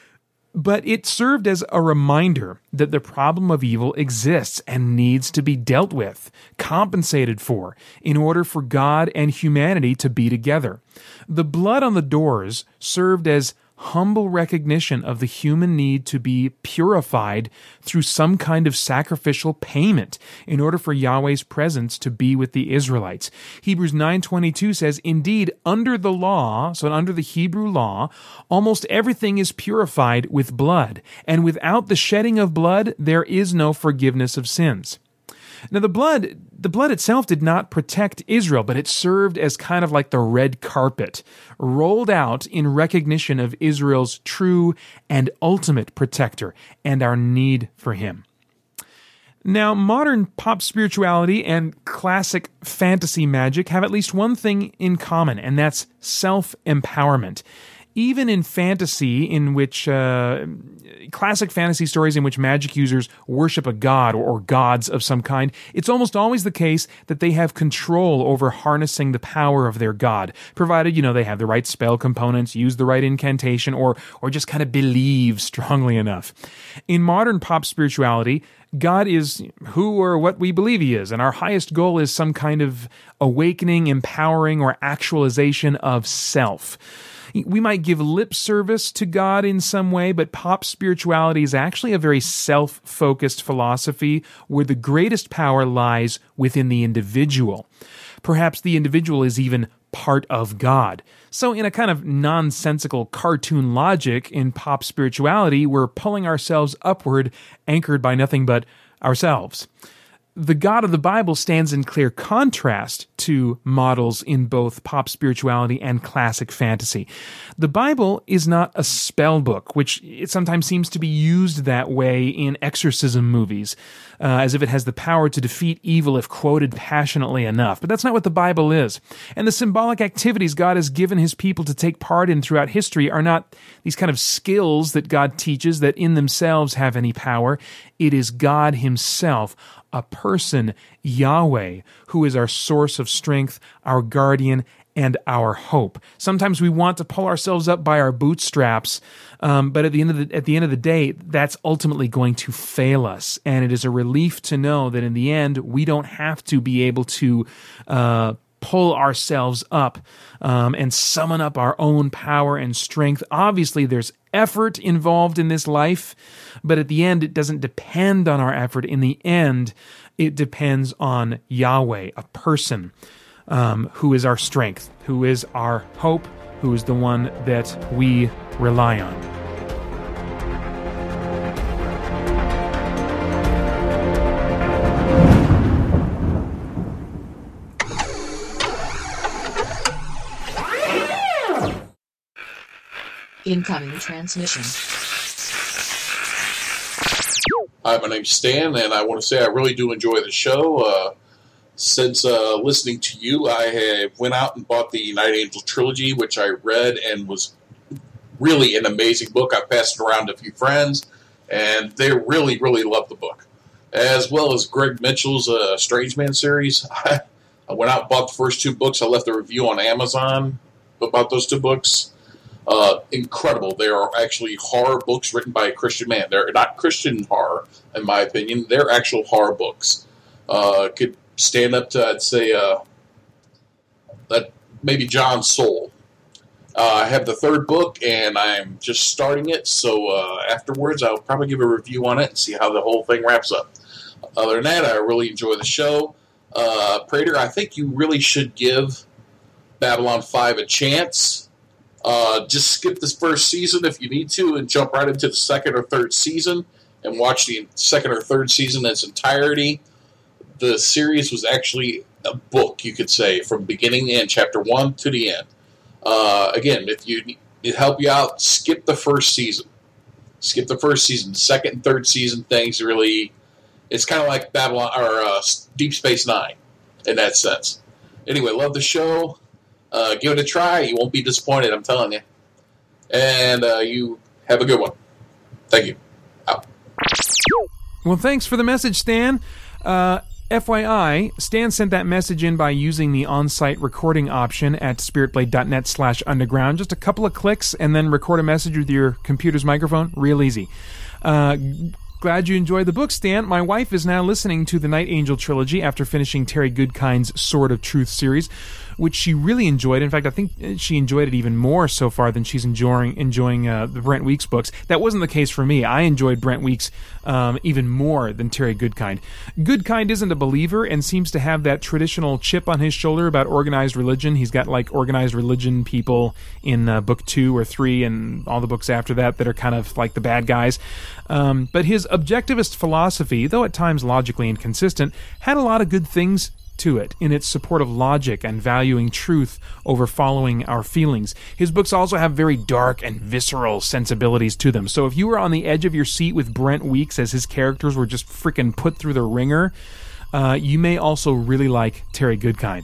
But it served as a reminder that the problem of evil exists and needs to be dealt with, compensated for, in order for God and humanity to be together. The blood on the doors served as humble recognition of the human need to be purified through some kind of sacrificial payment in order for Yahweh's presence to be with the Israelites. Hebrews nine twenty-two says, indeed, under the law, so under the Hebrew law, almost everything is purified with blood, and without the shedding of blood, there is no forgiveness of sins. Now, the blood, the blood itself did not protect Israel, but it served as kind of like the red carpet, rolled out in recognition of Israel's true and ultimate protector and our need for him. Now, modern pop spirituality and classic fantasy magic have at least one thing in common, and that's self-empowerment. Even in fantasy, in which uh, classic fantasy stories in which magic users worship a god or gods of some kind, it's almost always the case that they have control over harnessing the power of their god, provided, you know, they have the right spell components, use the right incantation, or or just kind of believe strongly enough. In modern pop spirituality, God is who or what we believe he is, and our highest goal is some kind of awakening, empowering, or actualization of self. We might give lip service to God in some way, but pop spirituality is actually a very self-focused philosophy where the greatest power lies within the individual. Perhaps the individual is even part of God. So in a kind of nonsensical cartoon logic in pop spirituality, we're pulling ourselves upward, anchored by nothing but ourselves. The God of the Bible stands in clear contrast to models in both pop spirituality and classic fantasy. The Bible is not a spell book, which it sometimes seems to be used that way in exorcism movies, uh, as if it has the power to defeat evil if quoted passionately enough. But that's not what the Bible is. And the symbolic activities God has given his people to take part in throughout history are not these kind of skills that God teaches that in themselves have any power. It is God himself, a person, Yahweh, who is our source of strength, our guardian, and our hope. Sometimes we want to pull ourselves up by our bootstraps, um, but at the end of the at the end of the day, that's ultimately going to fail us. And it is a relief to know that in the end, we don't have to be able to uh, pull ourselves up um, and summon up our own power and strength. Obviously, there's effort involved in this life, but at the end, it doesn't depend on our effort. In the end, it depends on Yahweh, a person um, who is our strength, who is our hope, who is the one that we rely on. Incoming transmission. Hi, my name's Stan, and I want to say I really do enjoy the show. Uh, since uh, listening to you, I have went out and bought the Night Angel trilogy, which I read and was really an amazing book. I passed it around to a few friends, and they really, really loved the book. As well as Greg Mitchell's uh, Strange Man series. I, I went out and bought the first two books. I left a review on Amazon about those two books. Uh, incredible. They are actually horror books written by a Christian man. They're not Christian horror, in my opinion. They're actual horror books. Uh, could stand up to, I'd say, uh, that maybe John Soule. Uh, I have the third book, and I'm just starting it, so uh, afterwards I'll probably give a review on it and see how the whole thing wraps up. Other than that, I really enjoy the show. Uh, Prater, I think you really should give Babylon five a chance. Uh, just skip this first season if you need to and jump right into the second or third season and watch the second or third season in its entirety. The series was actually a book, you could say, from beginning to end, chapter one to the end. Uh, again, if you need it help you out, skip the first season. Skip the first season. Second and third season things really, it's kind of like Babylon or uh, Deep Space Nine in that sense. Anyway, love the show. Uh, give it a try. You won't be disappointed, I'm telling you. And uh, you have a good one. Thank you. Out. Well, thanks for the message, Stan. Uh, F Y I, Stan sent that message in by using the on-site recording option at spiritblade.net slash underground. Just a couple of clicks and then record a message with your computer's microphone. Real easy. Uh, glad you enjoyed the book, Stan. My wife is now listening to the Night Angel trilogy after finishing Terry Goodkind's Sword of Truth series. which she really enjoyed. In fact, I think she enjoyed it even more so far than she's enjoying enjoying uh, the Brent Weeks books. That wasn't the case for me. I enjoyed Brent Weeks um, even more than Terry Goodkind. Goodkind isn't a believer and seems to have that traditional chip on his shoulder about organized religion. He's got like organized religion people in uh, book two or three and all the books after that that are kind of like the bad guys. Um, but his objectivist philosophy, though at times logically inconsistent, had a lot of good things to it in its support of logic and valuing truth over following our feelings. His books also have very dark and visceral sensibilities to them. So if you were on the edge of your seat with Brent Weeks as his characters were just freaking put through the ringer, uh, you may also really like Terry Goodkind.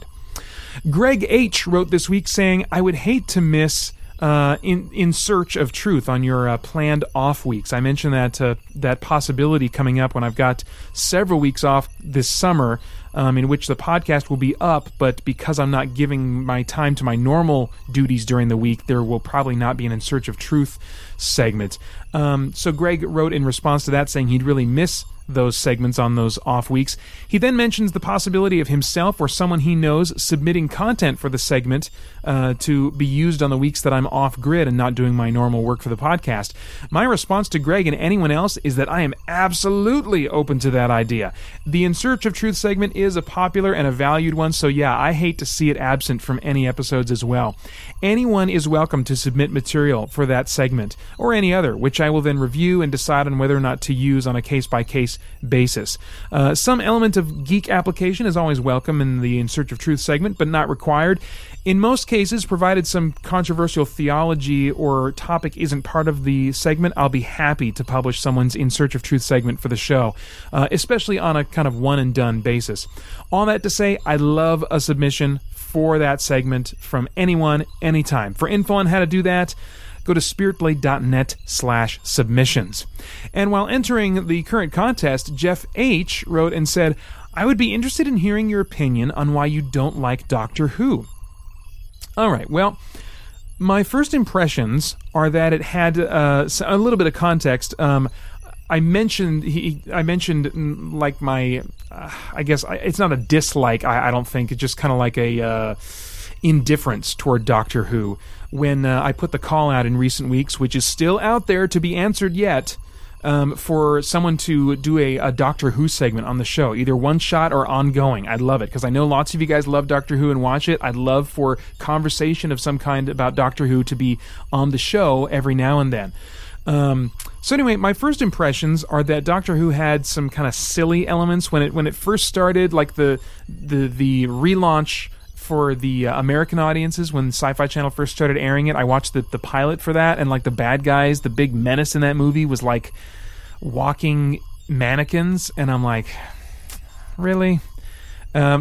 Greg H. wrote this week saying, I would hate to miss uh, in in Search of Truth on your uh, planned off weeks. I mentioned that uh, that possibility coming up when I've got several weeks off this summer um, in which the podcast will be up, but because I'm not giving my time to my normal duties during the week, there will probably not be an In Search of Truth segment. Um, so Greg wrote in response to that saying he'd really miss those segments on those off weeks. He then mentions the possibility of himself or someone he knows submitting content for the segment uh, to be used on the weeks that I'm off grid and not doing my normal work for the podcast. My response to Greg and anyone else is that I am absolutely open to that idea. The In Search of Truth segment is a popular and a valued one, so yeah, I hate to see it absent from any episodes as well. Anyone is welcome to submit material for that segment, or any other, which I will then review and decide on whether or not to use on a case-by-case basis. Uh, some element of geek application is always welcome in the In Search of Truth segment, but not required. In most cases, provided some controversial theology or topic isn't part of the segment, I'll be happy to publish someone's In Search of Truth segment for the show, uh, especially on a kind of one-and-done basis. All that to say, I love a submission for that segment from anyone, anytime. For info on how to do that, go to spiritblade.net slash submissions. And while entering the current contest, Jeff H. wrote and said, I would be interested in hearing your opinion on why you don't like Doctor Who. All right, well, my first impressions are that it had uh, a little bit of context. Um, I mentioned, he, I mentioned like my, uh, I guess I, it's not a dislike, I, I don't think, it's just kind of like a uh, indifference toward Doctor Who. When uh, I put the call out in recent weeks, which is still out there to be answered yet, um, for someone to do a, a Doctor Who segment on the show, either one shot or ongoing. I'd love it, because I know lots of you guys love Doctor Who and watch it. I'd love for conversation of some kind about Doctor Who to be on the show every now and then. Um, so anyway, my first impressions are that Doctor Who had some kind of silly elements when it when it first started, like the the the relaunch for the uh, American audiences when Sci-Fi Channel first started airing it. I watched the, the pilot for that, and like the bad guys, the big menace in that movie was like walking mannequins, and I'm like, really? Um,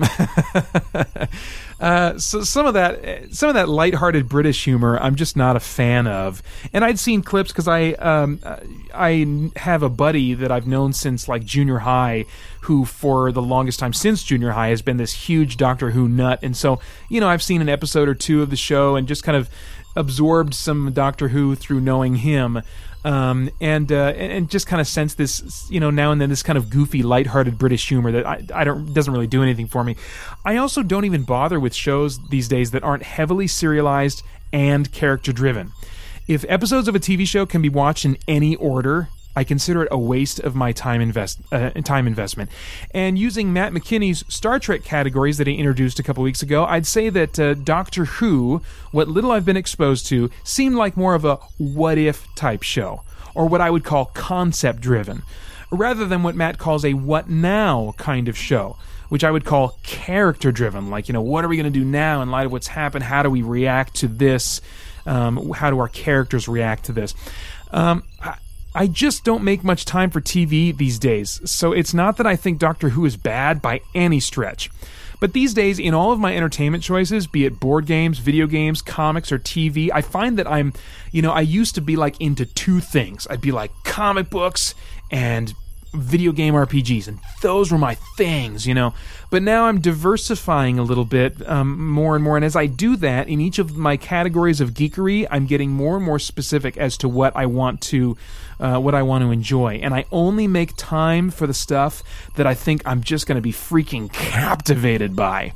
uh, so some of that, some of that lighthearted British humor, I'm just not a fan of. And I'd seen clips because I, um, I have a buddy that I've known since like junior high, who for the longest time since junior high has been this huge Doctor Who nut. And so, you know, I've seen an episode or two of the show and just kind of absorbed some Doctor Who through knowing him. Um, and, uh, and just kind of sense this, you know, now and then this kind of goofy, lighthearted British humor that I, I don't doesn't really do anything for me. I also don't even bother with shows these days that aren't heavily serialized and character-driven. If episodes of a T V show can be watched in any order, I consider it a waste of my time invest uh, time investment. And using Matt McKinney's Star Trek categories that he introduced a couple weeks ago, I'd say that uh, Doctor Who, what little I've been exposed to, seemed like more of a what-if type show, or what I would call concept-driven, rather than what Matt calls a what-now kind of show, which I would call character-driven, like, you know, what are we going to do now in light of what's happened? How do we react to this? Um, how do our characters react to this? Um, I, I just don't make much time for T V these days, so it's not that I think Doctor Who is bad by any stretch. But these days, in all of my entertainment choices, be it board games, video games, comics, or T V, I find that I'm, you know, I used to be like into two things. I'd be like comic books and video game R P Gs, and those were my things, you know. But now I'm diversifying a little bit um, more and more, and as I do that, in each of my categories of geekery, I'm getting more and more specific as to what I want to, uh, what I want to enjoy, and I only make time for the stuff that I think I'm just going to be freaking captivated by.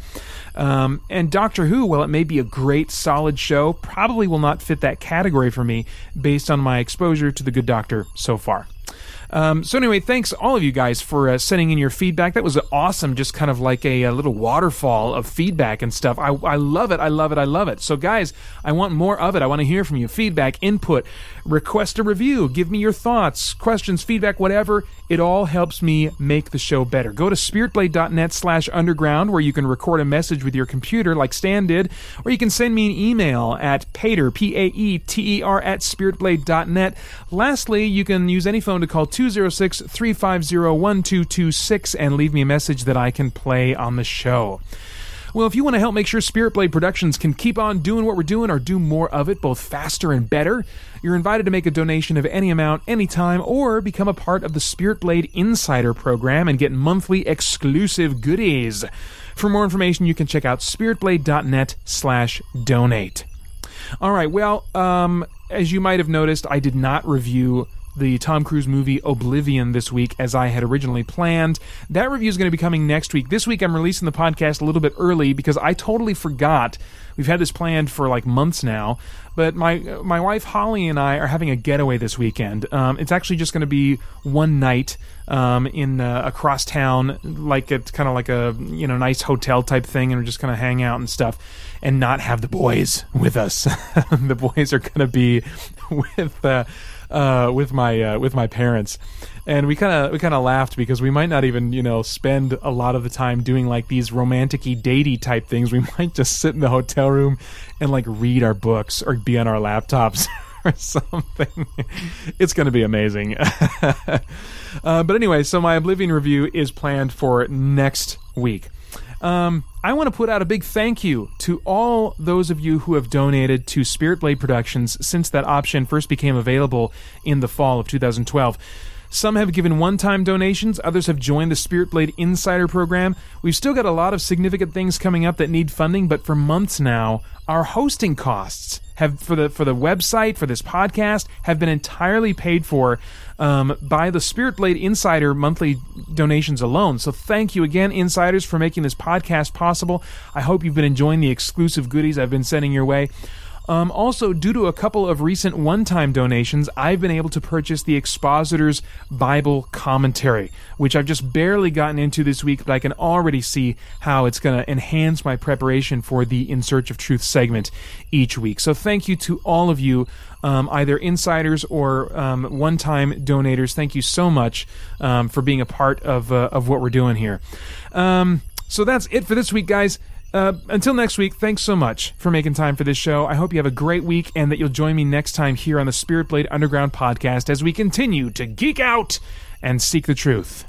Um, and Doctor Who, while it may be a great, solid show, probably will not fit that category for me based on my exposure to The Good Doctor so far. Um, so anyway, thanks all of you guys for uh, sending in your feedback. That was awesome, just kind of like a, a little waterfall of feedback and stuff. I, I love it, I love it, I love it. So guys, I want more of it. I want to hear from you. Feedback, input, request a review, give me your thoughts, questions, feedback, whatever. It all helps me make the show better. Go to spiritblade.net slash underground where you can record a message with your computer like Stan did, or you can send me an email at paeter, P A E T E R, at spiritblade dot net. Lastly, you can use any phone to call two oh six, three five oh, one two two six and leave me a message that I can play on the show. Well, if you want to help make sure Spirit Blade Productions can keep on doing what we're doing or do more of it, both faster and better, you're invited to make a donation of any amount, anytime, or become a part of the Spirit Blade Insider program and get monthly exclusive goodies. For more information, you can check out spiritblade.net slash donate. All right, well, um, as you might have noticed, I did not review the Tom Cruise movie Oblivion this week as I had originally planned. That review is going to be coming next week. This week I'm releasing the podcast a little bit early because I totally forgot. We've had this planned for like months now, but my my wife Holly and I are having a getaway this weekend. Um, it's actually just going to be one night um, in uh, across town, like it's kind of like a you know nice hotel type thing, and we're just going to hang out and stuff, and not have the boys with us. The boys are going to be with. Uh, Uh, with my uh, with my parents, and we kind of we kind of laughed because we might not even you know spend a lot of the time doing like these romantic-y, datey type things. We might just sit in the hotel room and like read our books or be on our laptops or something. It's going to be amazing. uh, but anyway, so my Oblivion review is planned for next week. Um, I want to put out a big thank you to all those of you who have donated to Spirit Blade Productions since that option first became available in the fall of two thousand twelve. Some have given one-time donations, others have joined the Spirit Blade Insider program. We've still got a lot of significant things coming up that need funding, but for months now, our hosting costs have for the for the website, for this podcast, have been entirely paid for um, by the Spirit Blade Insider monthly donations alone. So thank you again, Insiders, for making this podcast possible. I hope you've been enjoying the exclusive goodies I've been sending your way. Um, also, due to a couple of recent one-time donations, I've been able to purchase the Expositor's Bible Commentary, which I've just barely gotten into this week, but I can already see how it's going to enhance my preparation for the In Search of Truth segment each week. So thank you to all of you, um, either insiders or um, one-time donators. Thank you so much um, for being a part of, uh, of what we're doing here. Um, so that's it for this week, guys. Uh, until next week, thanks so much for making time for this show. I hope you have a great week and that you'll join me next time here on the Spirit Blade Underground podcast as we continue to geek out and seek the truth.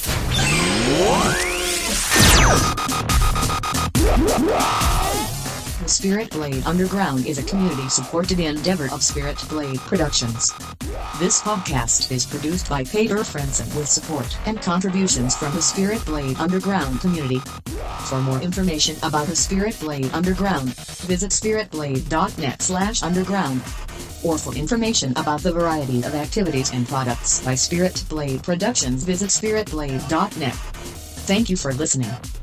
The Spirit Blade Underground is a community-supported endeavor of Spirit Blade Productions. This podcast is produced by Paeter Franson with support and contributions from the Spirit Blade Underground community. For more information about the Spirit Blade Underground, visit spiritblade.net slash underground. Or for information about the variety of activities and products by Spirit Blade Productions, visit spiritblade dot net. Thank you for listening.